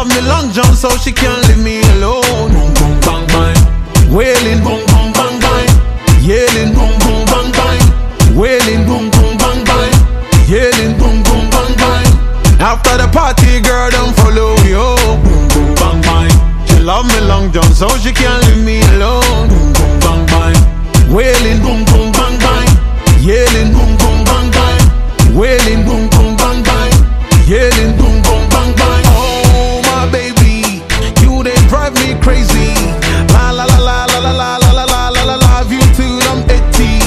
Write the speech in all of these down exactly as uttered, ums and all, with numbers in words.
love me long John, so she can't leave me alone. Boom boom bang bang, wailing boom boom bang bang, yelling boom boom bang bang, wailing boom boom bang bang, yelling boom boom bang bang. After the party, girl, don't follow me home. Boom boom bang bang. She love me long John, so she can't leave me alone. Boom boom bang bang, wailing boom boom bang bang, yelling boom boom bang bang, wailing boom boom bang bang, yelling boom boom bang bang. Oh my baby, you they drive me crazy. La la la la la la la la la la la la, love you till I'm eighty.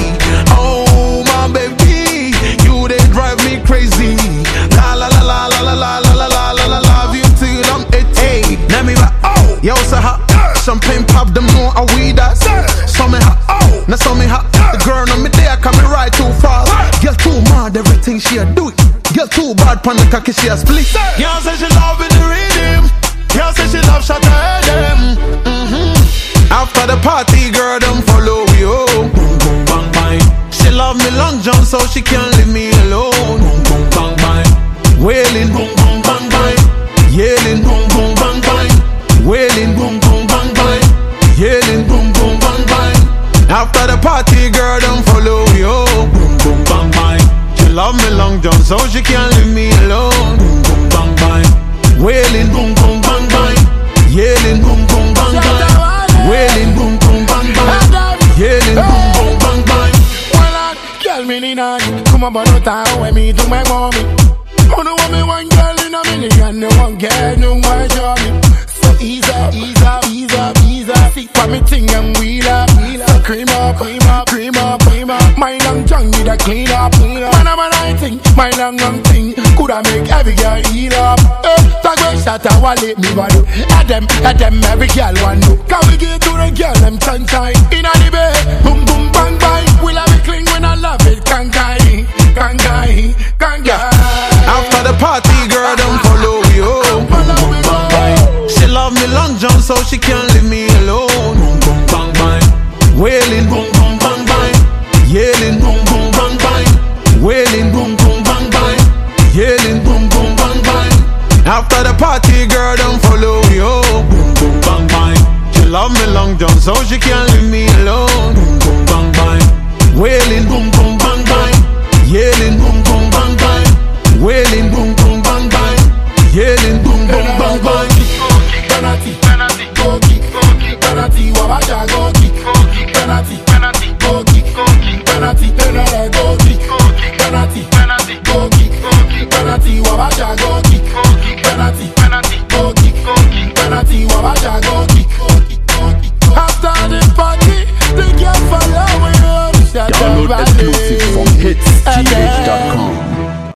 Oh my baby, you they drive me crazy. La la la la la la la la la la la, love you till I'm eighty. Hey, let me back. Oh, yo, so hot. Champagne pop, them know how we that. So me hot. Oh, now so me hot. The girl on me there, come me right too fast. Girl too mad, everything she a do it. Girl too bad, pan the cocky, she a split. Girl say she love in the rhythm. Girl say she love shot her them. Mm-hmm. After the party, girl don't follow you. Boom boom bang bang. She love me long John, so she can't leave me alone. Boom boom bang bang, wailing boom boom bang bang, yelling boom boom bang bang, wailing boom boom bang bang, yelling boom boom bang bang. After the party, girl don't follow you. Boom boom bang bang. She love me long John, so she can't leave me alone. Boom boom bang bang, wailing boom boom bang bang, yelling boom boom bang bang, wailing boom boom bang bang, yelling boom boom bang bang. Well, girl, me need on. Come on, but no time when me do my mommy. Oh, no, want me one girl in a million, no one girl, no one job me. So ease up, ease up, ease up, ease up. Sit for me ting and wheel up, wheel up. Cream up, cream up, cream up, cream up. My long tongue need a clean up, clean up. Man, I'm a night thing, my long long thing. Coulda make every girl heal up. Eh, talk about shot a wallet me body. At them, at them every girl want to. Can we get to the girl them sunshine inna the bed? Boom boom bang bang. Will I be clean when I love it? Can't guy, can't guy, can't guy. After the party, girl don't follow you. Boom boom bang bang. She love me long John, so she can't leave me alone. Boom boom bang bang, wailing boom boom bang bang, yelling boom boom bang bang, wailing boom boom bang bang, yelling boom boom bang bang. After the party, girl don't follow you. Boom boom bang bang. She love me long John, so she can't leave me alone. Boom boom bang bang, wailing boom boom